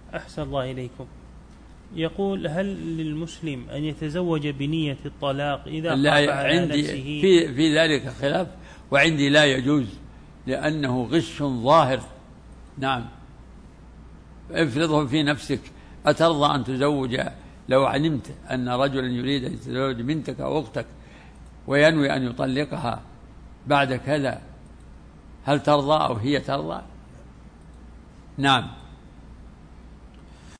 أحسن الله إليكم. يقول: هل للمسلم أن يتزوج بنية الطلاق إذا خاف على نفسه؟ في ذلك خلاف، وعندي لا يجوز لأنه غش ظاهر. نعم، افرضه في نفسك، أترضى أن تزوج لو علمت أن رجلا يريد أن يتزوج بنتك أو أختك وينوي أن يطلقها بعد كذا، هل ترضى أو هي ترضى؟ نعم.